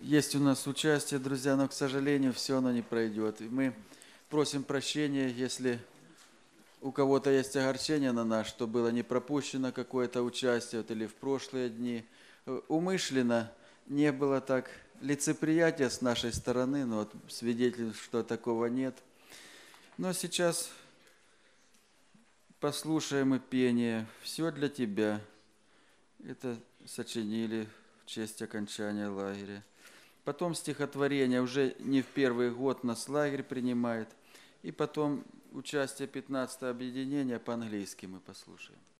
Есть у нас участие, друзья, но, к сожалению, все оно не пройдет. И мы просим прощения, если у кого-то есть огорчение на нас, что было не пропущено какое-то участие, вот, или в прошлые дни. Умышленно не было так лицеприятия с нашей стороны, но вот свидетельств, что такого нет. Но сейчас послушаем и пение «Все для тебя». Это сочинили в честь окончания лагеря. Потом стихотворение уже не в первый год нас лагерь принимает. И потом участие 15-го объединения по-английски мы послушаем.